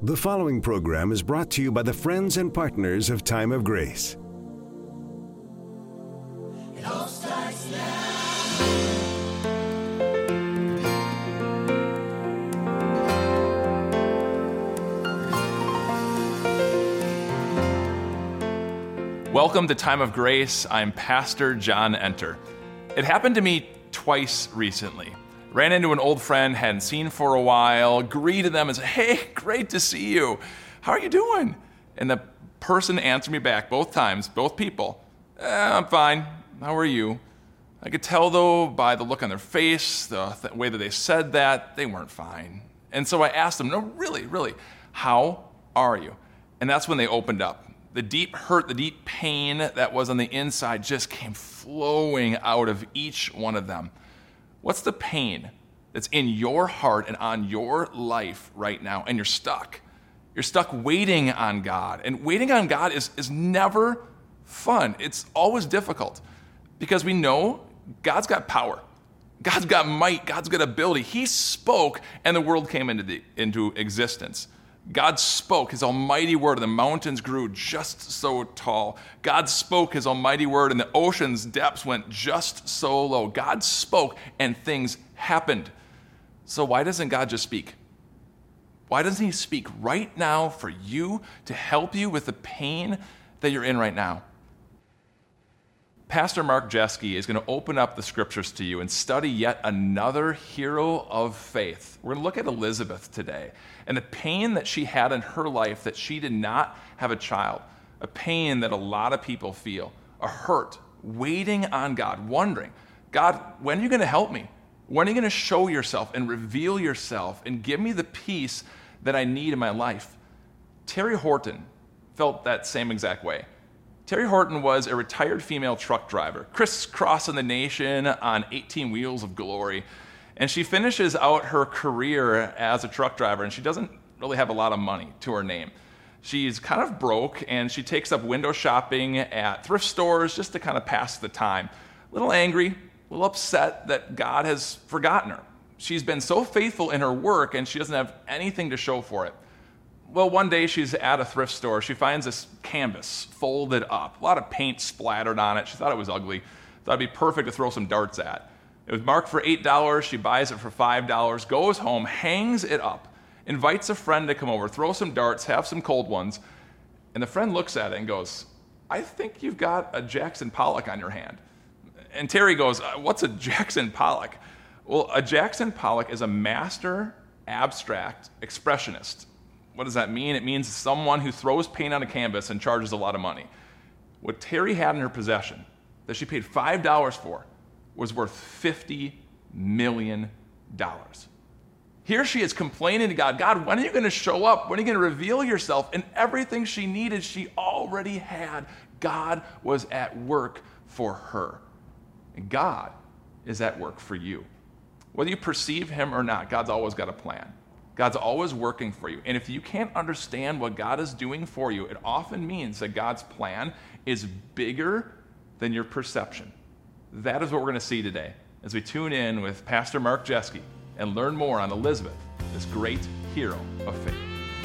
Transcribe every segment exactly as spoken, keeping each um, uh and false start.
The following program is brought to you by the friends and partners of Time of Grace. It all starts now. Welcome to Time of Grace. I'm Pastor John Enter. It happened to me twice recently. Ran into an old friend, hadn't seen for a while, greeted them and said, "Hey, great to see you. How are you doing?" And the person answered me back both times, both people, eh, "I'm fine. How are you?" I could tell, though, by the look on their face, the th- way that they said that, they weren't fine. And so I asked them, "No, really, really, how are you?" And that's when they opened up. The deep hurt, the deep pain that was on the inside just came flowing out of each one of them. What's the pain that's in your heart and on your life right now? And you're stuck. You're stuck waiting on God. And waiting on God is, is never fun. It's always difficult because we know God's got power. God's got might. God's got ability. He spoke and the world came into, the, into existence. God spoke his almighty word, and the mountains grew just so tall. God spoke his almighty word, and the ocean's depths went just so low. God spoke, and things happened. So why doesn't God just speak? Why doesn't he speak right now for you to help you with the pain that you're in right now? Pastor Mark Jeske is going to open up the scriptures to you and study yet another hero of faith. We're going to look at Elizabeth today and the pain that she had in her life that she did not have a child, a pain that a lot of people feel, a hurt, waiting on God, wondering, God, when are you going to help me? When are you going to show yourself and reveal yourself and give me the peace that I need in my life? Terry Horton felt that same exact way. Terry Horton was a retired female truck driver, crisscrossing the nation on eighteen wheels of glory. And she finishes out her career as a truck driver, and she doesn't really have a lot of money to her name. She's kind of broke, and she takes up window shopping at thrift stores just to kind of pass the time. A little angry, a little upset that God has forgotten her. She's been so faithful in her work, and she doesn't have anything to show for it. Well, one day she's at a thrift store. She finds this canvas folded up, a lot of paint splattered on it. She thought it was ugly. Thought it'd be perfect to throw some darts at. It was marked for eight dollars. She buys it for five dollars, goes home, hangs it up, invites a friend to come over, throw some darts, have some cold ones. And the friend looks at it and goes, "I think you've got a Jackson Pollock on your hand." And Terry goes, "What's a Jackson Pollock?" Well, a Jackson Pollock is a master abstract expressionist. What does that mean? It means someone who throws paint on a canvas and charges a lot of money. What Terry had in her possession that she paid five dollars for was worth fifty million dollars. Here she is complaining to God, "God, when are you going to show up? When are you going to reveal yourself?" And everything she needed, she already had. God was at work for her. And God is at work for you. Whether you perceive him or not, God's always got a plan. God's always working for you. And if you can't understand what God is doing for you, it often means that God's plan is bigger than your perception. That is what we're going to see today as we tune in with Pastor Mark Jeske and learn more on Elizabeth, this great hero of faith.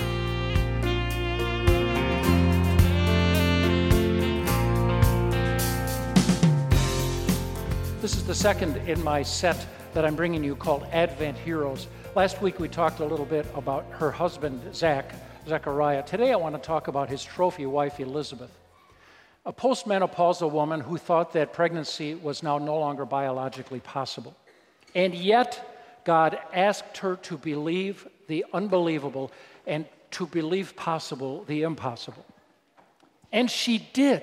This is the second in my set that I'm bringing you called Advent Heroes. Last week we talked a little bit about her husband, Zach, Zechariah. Today I want to talk about his trophy wife, Elizabeth, a postmenopausal woman who thought that pregnancy was now no longer biologically possible. And yet God asked her to believe the unbelievable and to believe possible the impossible. And she did.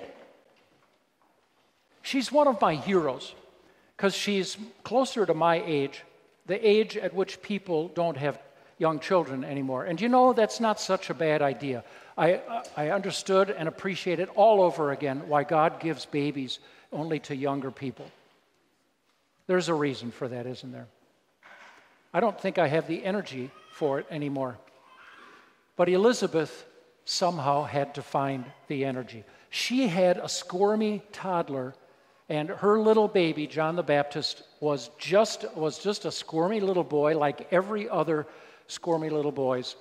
She's one of my heroes because she's closer to my age, the age at which people don't have young children anymore. And you know, that's not such a bad idea. I, I understood and appreciated all over again why God gives babies only to younger people. There's a reason for that, isn't there? I don't think I have the energy for it anymore. But Elizabeth somehow had to find the energy. She had a squirmy toddler, and her little baby, John the Baptist, was just was just a squirmy little boy like every other squirmy little boys.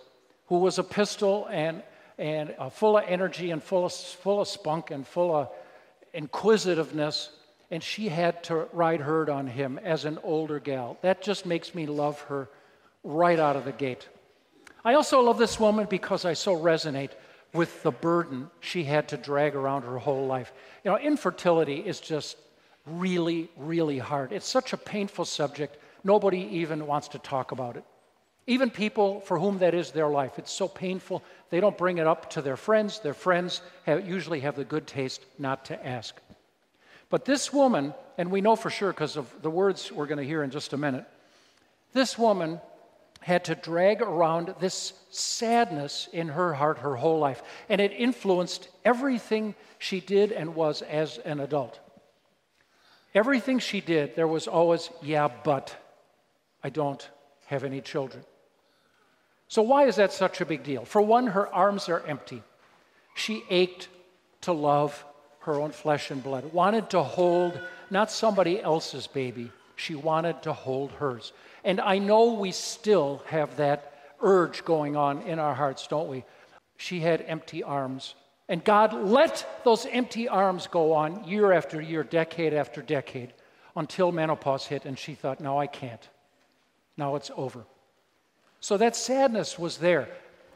who was a pistol and, and uh, full of energy and full of, full of spunk and full of inquisitiveness, and she had to ride herd on him as an older gal. That just makes me love her right out of the gate. I also love this woman because I so resonate with the burden she had to drag around her whole life. You know, infertility is just really, really hard. It's such a painful subject, nobody even wants to talk about it. Even people for whom that is their life. It's so painful, they don't bring it up to their friends. Their friends have, usually have the good taste not to ask. But this woman, and we know for sure because of the words we're going to hear in just a minute, this woman had to drag around this sadness in her heart her whole life. And it influenced everything she did and was as an adult. Everything she did, there was always, yeah, but I don't have any children. So why is that such a big deal? For one, her arms are empty. She ached to love her own flesh and blood, wanted to hold not somebody else's baby, she wanted to hold hers. And I know we still have that urge going on in our hearts, don't we? She had empty arms. And God let those empty arms go on year after year, decade after decade, until menopause hit, and she thought, no, I can't. Now it's over. So that sadness was there.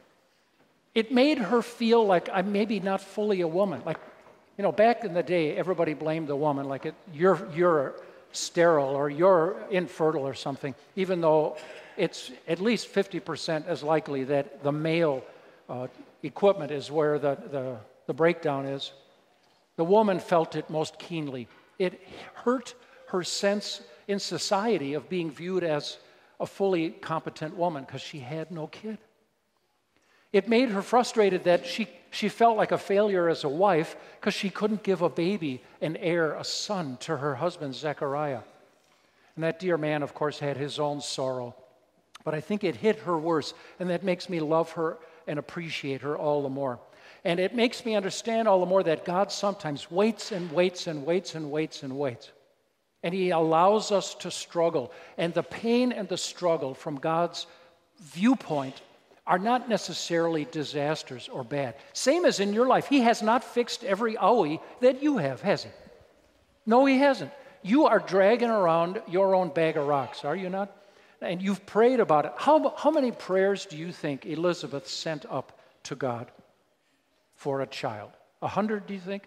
It made her feel like I'm maybe not fully a woman. Like, you know, back in the day, everybody blamed the woman, like it, you're, you're sterile or you're infertile or something, even though it's at least fifty percent as likely that the male uh, equipment is where the, the, the breakdown is. The woman felt it most keenly. It hurt her sense in society of being viewed as a fully competent woman because she had no kid. It made her frustrated that she, she felt like a failure as a wife because she couldn't give a baby, an heir, a son to her husband, Zechariah. And that dear man, of course, had his own sorrow. But I think it hit her worse, and that makes me love her and appreciate her all the more. And it makes me understand all the more that God sometimes waits and waits and waits and waits and waits. And he allows us to struggle. And the pain and the struggle from God's viewpoint are not necessarily disasters or bad. Same as in your life. He has not fixed every owie that you have, has he? No, he hasn't. You are dragging around your own bag of rocks, are you not? And you've prayed about it. How, how many prayers do you think Elizabeth sent up to God for a child? A hundred, do you think?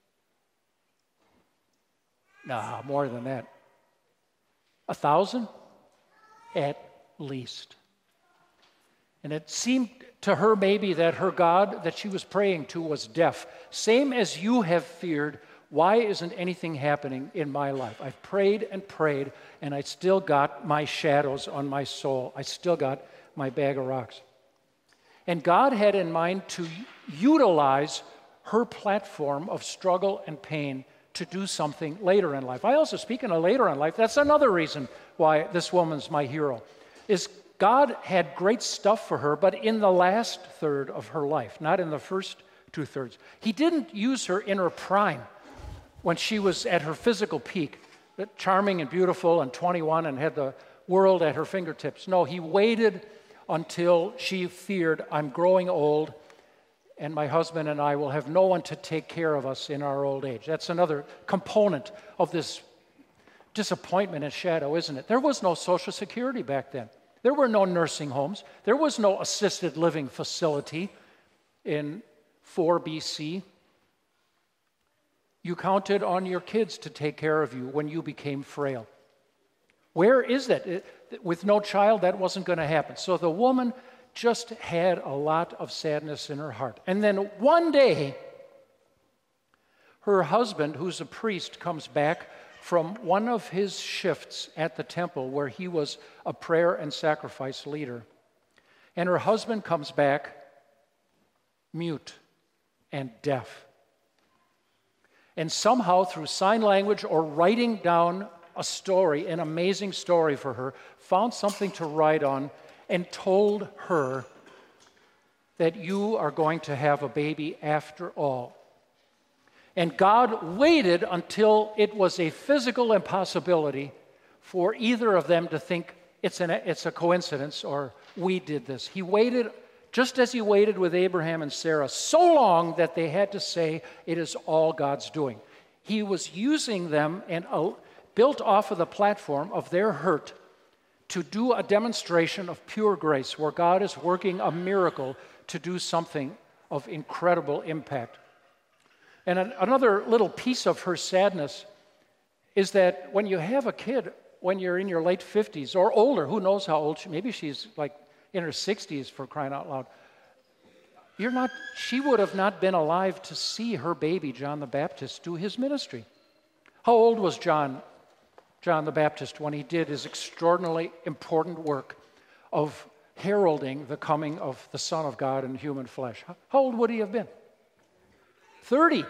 Nah, more than that. A thousand? At least. And it seemed to her maybe that her God that she was praying to was deaf. Same as you have feared, why isn't anything happening in my life? I've prayed and prayed, and I still got my shadows on my soul. I still got my bag of rocks. And God had in mind to utilize her platform of struggle and pain to do something later in life. I also, speaking of later in life, that's another reason why this woman's my hero, is God had great stuff for her, but in the last third of her life, not in the first two thirds. He didn't use her in her prime when she was at her physical peak, charming and beautiful and twenty-one and had the world at her fingertips. No, he waited until she feared, I'm growing old, and my husband and I will have no one to take care of us in our old age. That's another component of this disappointment and shadow, isn't it? There was no Social Security back then. There were no nursing homes. There was no assisted living facility in four B C. You counted on your kids to take care of you when you became frail. Where is that? It, with no child, that wasn't going to happen. So the woman just had a lot of sadness in her heart. And then one day, her husband, who's a priest, comes back from one of his shifts at the temple where he was a prayer and sacrifice leader. And her husband comes back mute and deaf. And somehow through sign language or writing down a story, an amazing story for her, found something to write on and told her that you are going to have a baby after all. And God waited until it was a physical impossibility for either of them to think it's, an, it's a coincidence or we did this. He waited just as he waited with Abraham and Sarah so long that they had to say, it is all God's doing. He was using them and uh, built off of the platform of their hurt to do a demonstration of pure grace where God is working a miracle to do something of incredible impact. And an, another little piece of her sadness is that when you have a kid, when you're in your late fifties or older, who knows how old she, maybe she's like in her sixties for crying out loud, you're not, she would have not been alive to see her baby, John the Baptist, do his ministry. How old was John, John the Baptist when he did his extraordinarily important work of heralding the coming of the Son of God in human flesh? How old would he have been? thirty.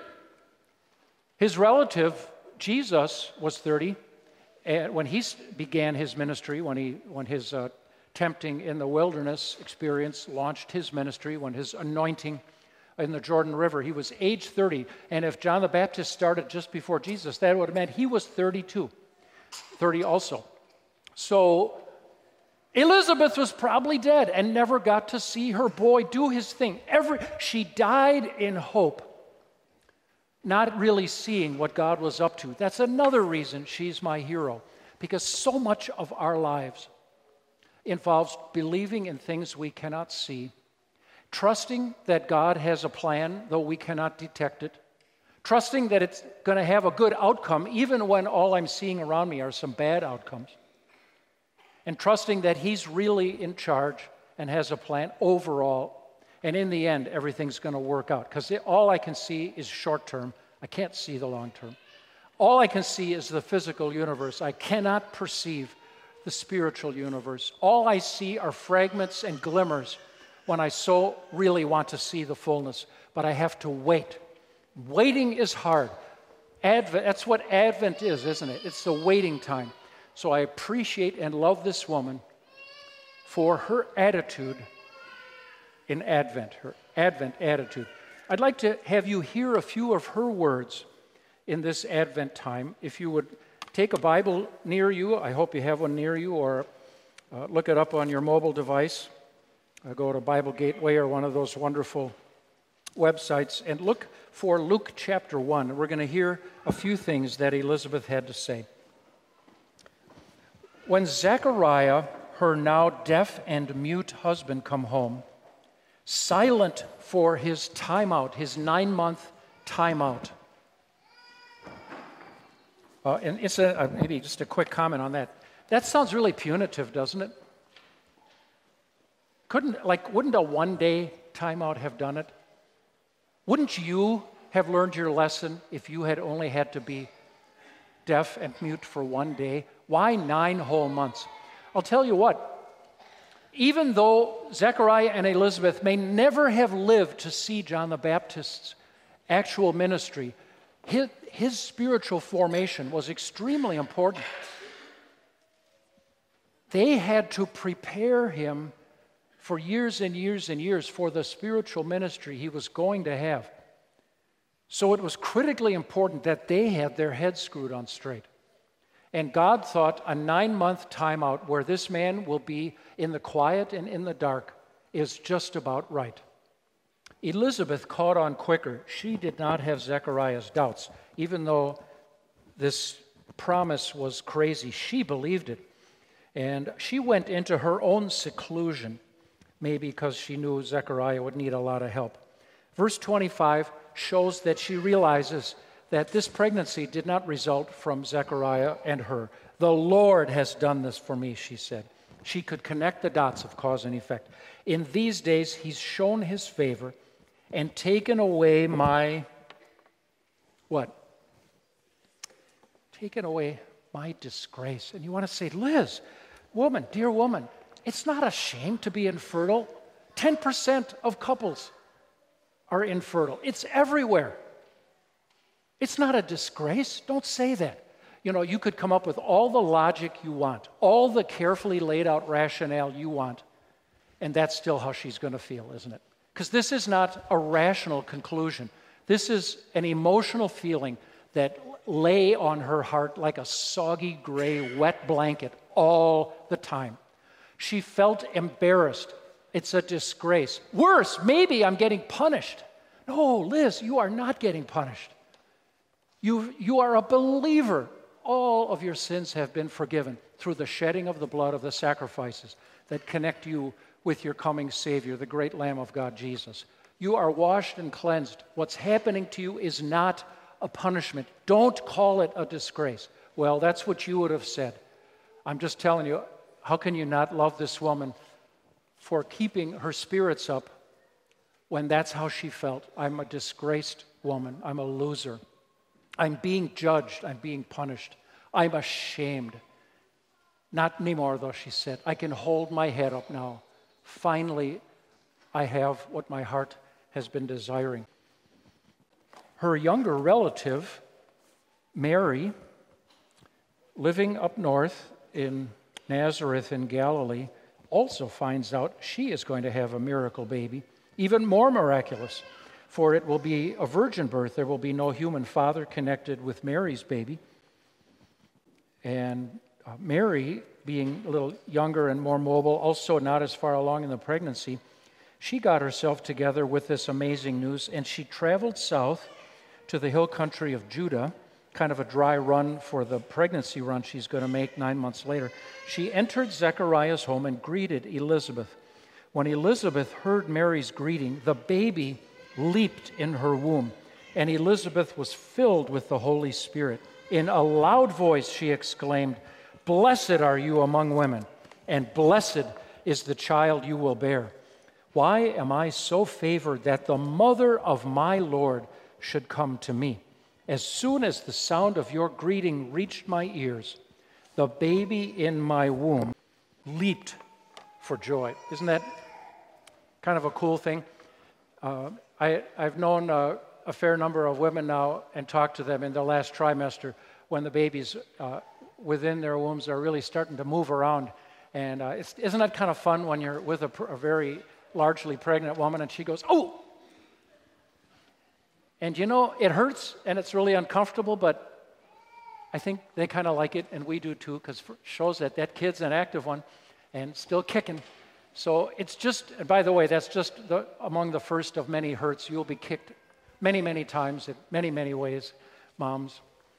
His relative, Jesus, was thirty and when he began his ministry, when, he, when his uh, tempting in the wilderness experience launched his ministry, when his anointing in the Jordan River, he was age thirty. And if John the Baptist started just before Jesus, that would have meant he was thirty-two. thirty also. So Elizabeth was probably dead and never got to see her boy do his thing. Every, she died in hope, not really seeing what God was up to. That's another reason she's my hero, because so much of our lives involves believing in things we cannot see, trusting that God has a plan, though we cannot detect it, trusting that it's going to have a good outcome, even when all I'm seeing around me are some bad outcomes, and trusting that He's really in charge and has a plan overall. And in the end, everything's going to work out, because all I can see is short term. I can't see the long term. All I can see is the physical universe. I cannot perceive the spiritual universe. All I see are fragments and glimmers when I so really want to see the fullness. But I have to wait. Waiting is hard. Advent, that's what Advent is, isn't it? It's the waiting time. So I appreciate and love this woman for her attitude in Advent, her Advent attitude. I'd like to have you hear a few of her words in this Advent time. If you would take a Bible near you, I hope you have one near you, or uh, look it up on your mobile device. Uh, go to Bible Gateway or one of those wonderful websites and look for Luke chapter one. We're going to hear a few things that Elizabeth had to say. When Zechariah, her now deaf and mute husband, come home, silent for his timeout, his nine-month timeout. Uh, and it's a, uh, maybe just a quick comment on that. That sounds really punitive, doesn't it? Couldn't, like, wouldn't a one-day timeout have done it? Wouldn't you have learned your lesson if you had only had to be deaf and mute for one day? Why nine whole months? I'll tell you what. Even though Zechariah and Elizabeth may never have lived to see John the Baptist's actual ministry, his, his spiritual formation was extremely important. They had to prepare him for years and years and years for the spiritual ministry he was going to have. So it was critically important that they had their heads screwed on straight. And God thought a nine-month timeout where this man will be in the quiet and in the dark is just about right. Elizabeth caught on quicker. She did not have Zechariah's doubts. Even though this promise was crazy, she believed it. And she went into her own seclusion, maybe because she knew Zechariah would need a lot of help. Verse twenty-five shows that she realizes that this pregnancy did not result from Zechariah and her. The Lord has done this for me, she said. She could connect the dots of cause and effect. In these days, He's shown His favor and taken away my, what? Taken away my disgrace. And you want to say, Liz, woman, dear woman, it's not a shame to be infertile. ten percent of couples are infertile. It's everywhere. It's not a disgrace. Don't say that. You know, you could come up with all the logic you want, all the carefully laid out rationale you want, and that's still how she's going to feel, isn't it? Because this is not a rational conclusion. This is an emotional feeling that lay on her heart like a soggy, gray, wet blanket all the time. She felt embarrassed It's a disgrace. Worse, maybe I'm getting punished. No, Liz, you are not getting punished. You, you are a believer. All of your sins have been forgiven through the shedding of the blood of the sacrifices that connect you with your coming Savior, the great Lamb of God, Jesus. You are washed and cleansed. What's happening to you is not a punishment. Don't call it a disgrace. Well, that's what you would have said. I'm just telling you, how can you not love this woman for keeping her spirits up when that's how she felt? I'm a disgraced woman. I'm a loser. I'm being judged. I'm being punished. I'm ashamed. Not anymore, though, she said. I can hold my head up now. Finally, I have what my heart has been desiring. Her younger relative, Mary, living up north in Nazareth in Galilee, also finds out she is going to have a miracle baby, even more miraculous, for it will be a virgin birth. There will be no human father connected with Mary's baby. And uh, Mary, being a little younger and more mobile, also not as far along in the pregnancy, she got herself together with this amazing news, and she traveled south to the hill country of Judah, kind of a dry run for the pregnancy run she's going to make nine months later. She entered Zechariah's home and greeted Elizabeth. When Elizabeth heard Mary's greeting, the baby leaped in her womb, and Elizabeth was filled with the Holy Spirit. In a loud voice, she exclaimed, "Blessed are you among women, and blessed is the child you will bear. Why am I so favored that the mother of my Lord should come to me? As soon as the sound of your greeting reached my ears, the baby in my womb leaped for joy." Isn't that kind of a cool thing? Uh, I, I've known uh, a fair number of women now and talked to them in the last trimester when the babies uh, within their wombs are really starting to move around. And uh, it's, isn't that kind of fun when you're with a, a very largely pregnant woman and she goes, "Oh!" And you know, it hurts and it's really uncomfortable, but I think they kind of like it, and we do too, because it shows that that kid's an active one and still kicking. So it's just, and by the way, that's just the, among the first of many hurts. You'll be kicked many, many times in many, many ways, moms.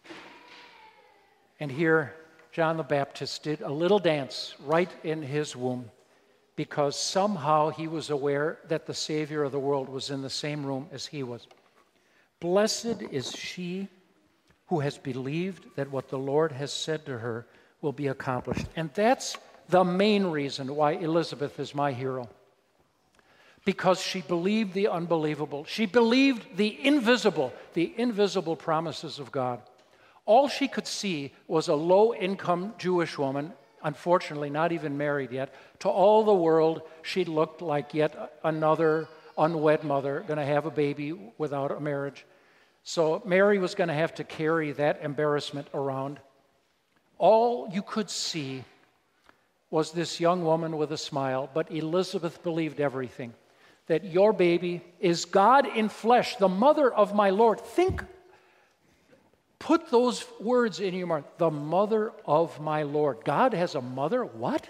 And here, John the Baptist did a little dance right in his womb because somehow he was aware that the Savior of the world was in the same room as he was. Blessed is she who has believed that what the Lord has said to her will be accomplished. And that's the main reason why Elizabeth is my hero. Because she believed the unbelievable. She believed the invisible, the invisible promises of God. All she could see was a low-income Jewish woman, unfortunately not even married yet. To all the world, she looked like yet another unwed mother going to have a baby without a marriage. So Mary was going to have to carry that embarrassment around. All you could see was this young woman with a smile, but Elizabeth believed everything. That your baby is God in flesh, the mother of my Lord. Think, put those words in your mouth. The mother of my Lord. God has a mother? What?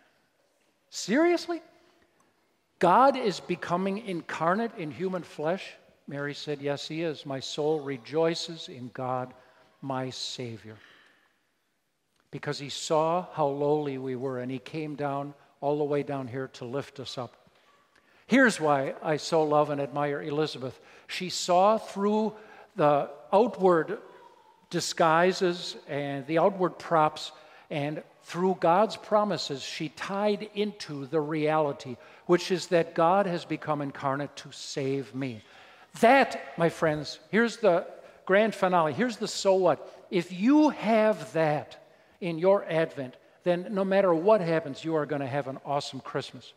Seriously? God is becoming incarnate in human flesh? Mary said, yes, he is. My soul rejoices in God, my Savior. Because he saw how lowly we were, and he came down all the way down here to lift us up. Here's why I so love and admire Elizabeth. She saw through the outward disguises and the outward props, and through God's promises, she tied into the reality, which is that God has become incarnate to save me. That, my friends, here's the grand finale. Here's the so what. If you have that in your Advent, then no matter what happens, you are going to have an awesome Christmas,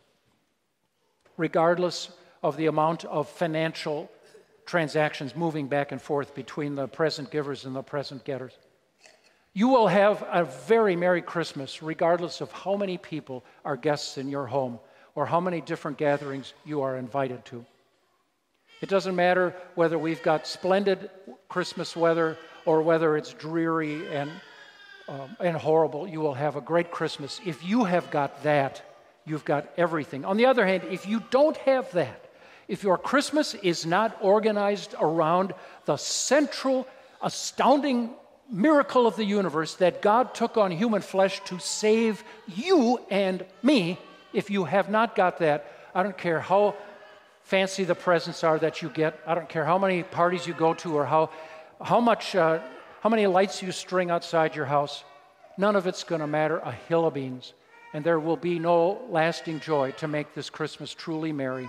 regardless of the amount of financial transactions moving back and forth between the present givers and the present getters. You will have a very Merry Christmas, regardless of how many people are guests in your home or how many different gatherings you are invited to. It doesn't matter whether we've got splendid Christmas weather or whether it's dreary and, um, and horrible. You will have a great Christmas if you have got that you've got everything. On the other hand, if you don't have that, if your Christmas is not organized around the central, astounding miracle of the universe that God took on human flesh to save you and me, if you have not got that, I don't care how fancy the presents are that you get. I don't care how many parties you go to or how how much uh, how many lights you string outside your house. None of it's going to matter a hill of beans, and there will be no lasting joy to make this Christmas truly merry.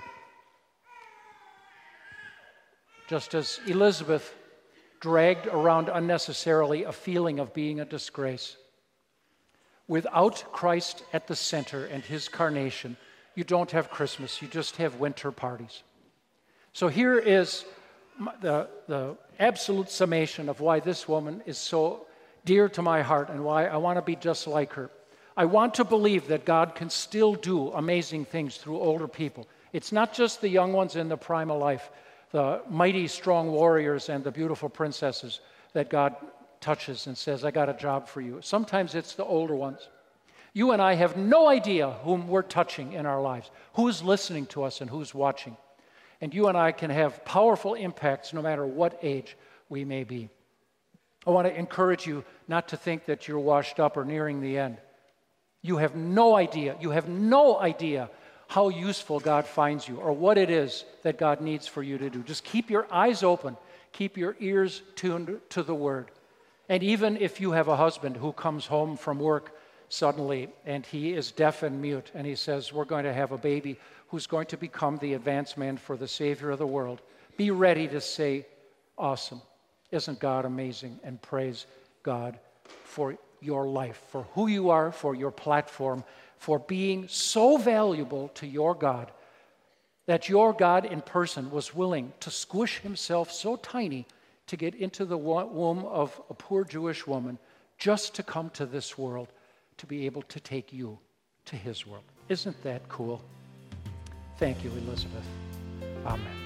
Just as Elizabeth dragged around unnecessarily a feeling of being a disgrace. Without Christ at the center and his carnation, you don't have Christmas, you just have winter parties. So here is the, the absolute summation of why this woman is so dear to my heart and why I want to be just like her. I want to believe that God can still do amazing things through older people. It's not just the young ones in the prime of life, the mighty, strong warriors and the beautiful princesses that God touches and says, I got a job for you. Sometimes it's the older ones. You and I have no idea whom we're touching in our lives, who's listening to us and who's watching. And you and I can have powerful impacts no matter what age we may be. I want to encourage you not to think that you're washed up or nearing the end. You have no idea, you have no idea how useful God finds you or what it is that God needs for you to do. Just keep your eyes open, keep your ears tuned to the Word. And even if you have a husband who comes home from work suddenly and he is deaf and mute and he says, we're going to have a baby who's going to become the advance man for the Savior of the world, be ready to say, awesome. Isn't God amazing? And praise God for your life, for who you are, for your platform, for being so valuable to your God that your God in person was willing to squish himself so tiny to get into the womb of a poor Jewish woman just to come to this world to be able to take you to his world. Isn't that cool? Thank you, Elizabeth. Amen.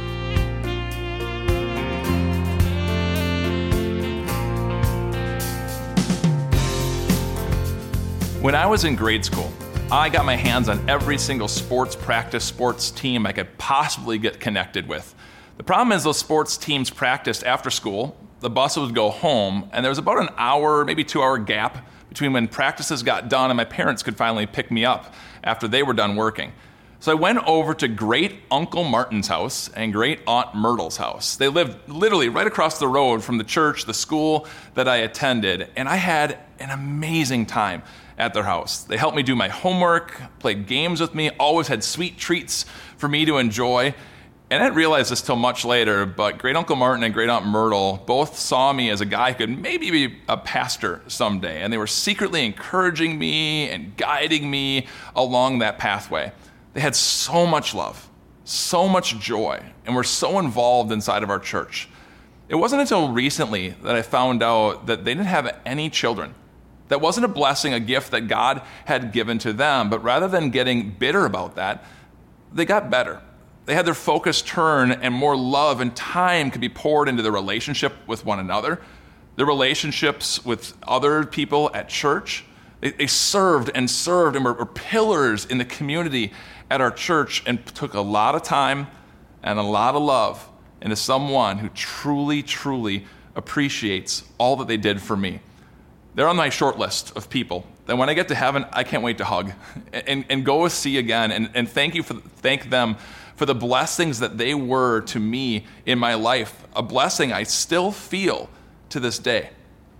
When I was in grade school, I got my hands on every single sports practice, sports team I could possibly get connected with. The problem is those sports teams practiced after school, the bus would go home, and there was about an hour, maybe two hour gap between when practices got done and my parents could finally pick me up after they were done working. So I went over to Great Uncle Martin's house and Great Aunt Myrtle's house. They lived literally right across the road from the church, the school that I attended, and I had an amazing time at their house. They helped me do my homework, played games with me, always had sweet treats for me to enjoy. And I didn't realize this till much later, but Great Uncle Martin and Great Aunt Myrtle both saw me as a guy who could maybe be a pastor someday, and they were secretly encouraging me and guiding me along that pathway. They had so much love, so much joy, and were so involved inside of our church. It wasn't until recently that I found out that they didn't have any children. That wasn't a blessing, a gift that God had given to them, but rather than getting bitter about that, they got better. They had their focus turn and more love and time could be poured into their relationship with one another, their relationships with other people at church. They, they served and served and were, were pillars in the community at our church and took a lot of time and a lot of love into someone who truly, truly appreciates all that they did for me. They're on my short list of people that when I get to heaven, I can't wait to hug and, and go see again and, and thank you for thank them for the blessings that they were to me in my life, a blessing I still feel to this day.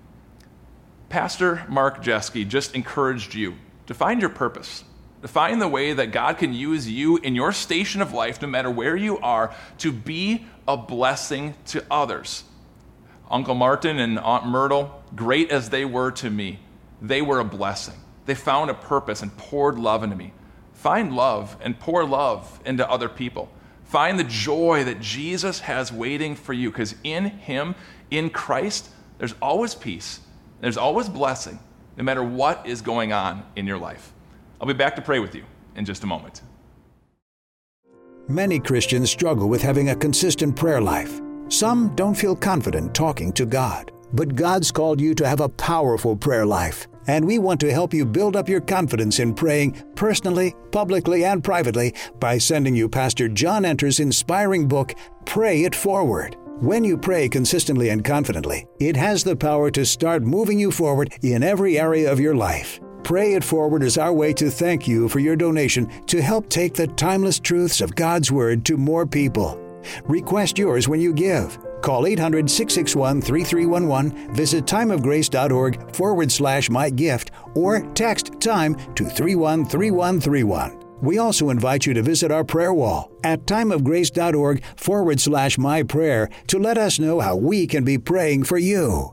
Pastor Mark Jeske just encouraged you to find your purpose, to find the way that God can use you in your station of life, no matter where you are, to be a blessing to others. Uncle Martin and Aunt Myrtle, great as they were to me, they were a blessing. They found a purpose and poured love into me. Find love and pour love into other people. Find the joy that Jesus has waiting for you, because in him, in Christ, there's always peace. There's always blessing, no matter what is going on in your life. I'll be back to pray with you in just a moment. Many Christians struggle with having a consistent prayer life. Some don't feel confident talking to God, but God's called you to have a powerful prayer life. And we want to help you build up your confidence in praying personally, publicly, and privately by sending you Pastor John Enter's inspiring book, Pray It Forward. When you pray consistently and confidently, it has the power to start moving you forward in every area of your life. Pray It Forward is our way to thank you for your donation to help take the timeless truths of God's Word to more people. Request yours when you give. Call eight hundred, six six one, three three one one, visit timeofgrace.org forward slash my gift, or text TIME to three one three one three one. We also invite you to visit our prayer wall at timeofgrace.org forward slash my prayer to let us know how we can be praying for you.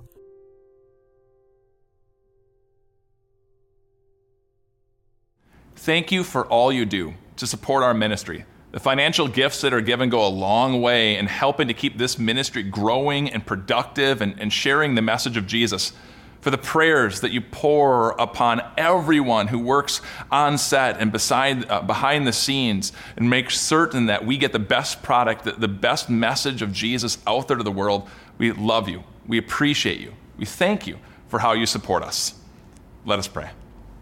Thank you for all you do to support our ministry. The financial gifts that are given go a long way in helping to keep this ministry growing and productive and, and sharing the message of Jesus. For the prayers that you pour upon everyone who works on set and beside, uh, behind the scenes and make certain that we get the best product, the, the best message of Jesus out there to the world. We love you. We appreciate you. We thank you for how you support us. Let us pray.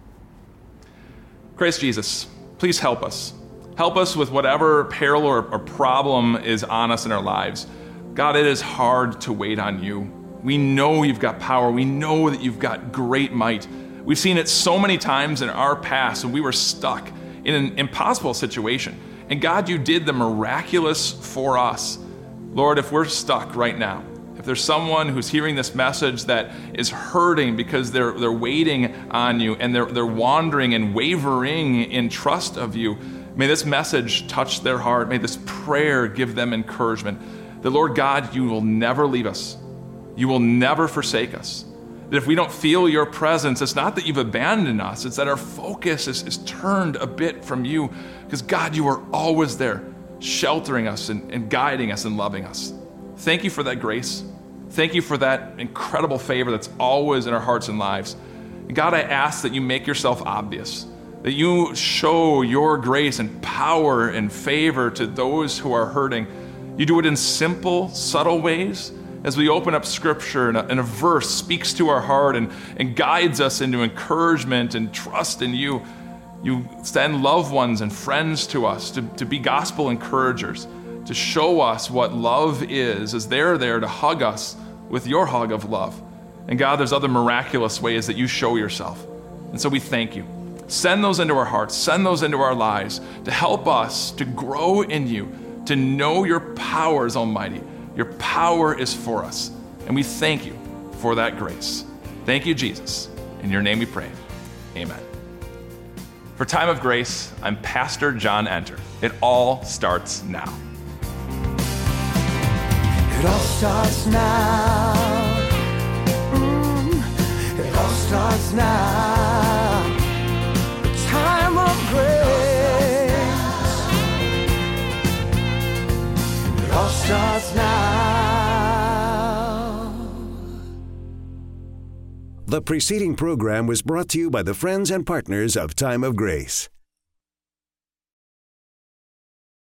Christ Jesus, please help us. Help us with whatever peril or, or problem is on us in our lives. God, it is hard to wait on you. We know you've got power. We know that you've got great might. We've seen it so many times in our past when we were stuck in an impossible situation. And God, you did the miraculous for us. Lord, if we're stuck right now, if there's someone who's hearing this message that is hurting because they're they're waiting on you and they're they're wandering and wavering in trust of you, may this message touch their heart. May this prayer give them encouragement. That, Lord God, you will never leave us. You will never forsake us. That if we don't feel your presence, it's not that you've abandoned us, it's that our focus is, is turned a bit from you. Because God, you are always there, sheltering us and, and guiding us and loving us. Thank you for that grace. Thank you for that incredible favor that's always in our hearts and lives. And God, I ask that you make yourself obvious, that you show your grace and power and favor to those who are hurting. You do it in simple, subtle ways. As we open up Scripture and a, and a verse speaks to our heart and, and guides us into encouragement and trust in you, you send loved ones and friends to us to, to be gospel encouragers, to show us what love is, as they're there to hug us with your hug of love. And God, there's other miraculous ways that you show yourself. And so we thank you. Send those into our hearts, send those into our lives to help us to grow in you, to know your power is almighty. Your power is for us. And we thank you for that grace. Thank you, Jesus. In your name we pray. Amen. For Time of Grace, I'm Pastor John Enter. It all starts now. It all starts now. Mm, it all starts now. The time of grace. It all starts now. The preceding program was brought to you by the friends and partners of Time of Grace.